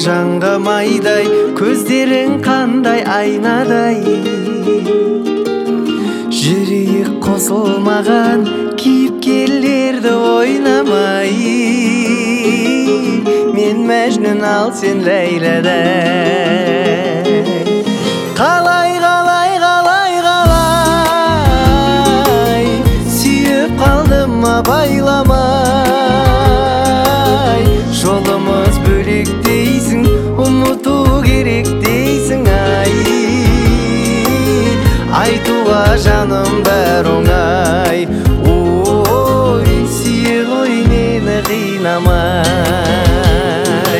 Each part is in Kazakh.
жанға майдай, көздерің қандай айнадай. Жүрек қосылмаған кейіпкерлерді ойнамай, мен Мәжнүн, ал сен Ләйлядай. Қалай, қалай, қалай, қалай сүйіп қалдым ма байламай. Жолымыз бөлек дейсің, ұмыту керек дейсің, ай. Айтуға жаным бәр оңай, ой, сүйе ғой мені қинамай.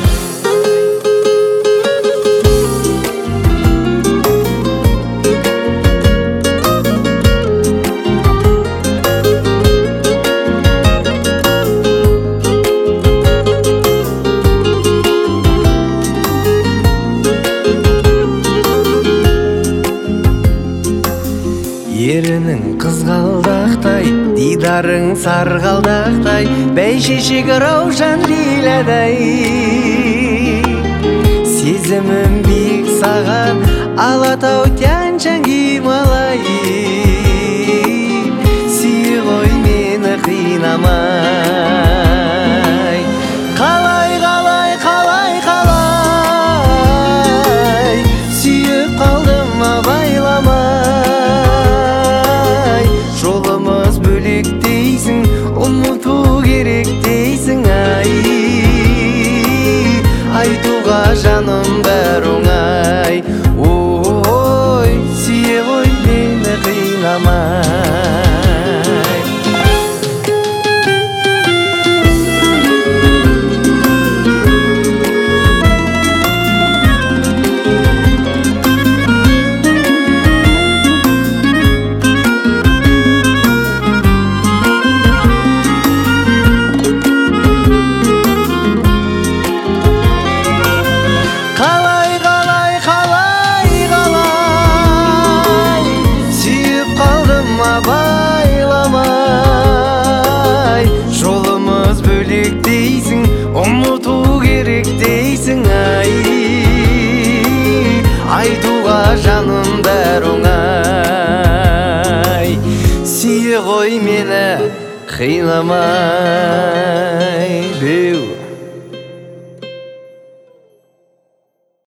Ерінің қызғалдақтай, дидарың сарғалдақтай, бәйшешек раушан лилядай. Сезімім биік саған, Алатау Тянь-Шань Гималай. Сүйе ғой мені қинамай. Қалай, қалай, қалай, қалай сүйіп қалдым ма байламай. Жолымыз бөлек дейсің, ұмыту керек дейсің, ай. Айтуға жаным бәр оңай, ой, сүйе ғой мені қинамай. Ұмыту керек дейсің, ай. Айтуға жаным бәр оңай, сүйе ғой мені қинамай.